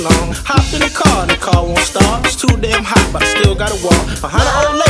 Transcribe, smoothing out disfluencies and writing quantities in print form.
along. Hop in the car won't start. It's too damn hot, but I still gotta walk. Behind an old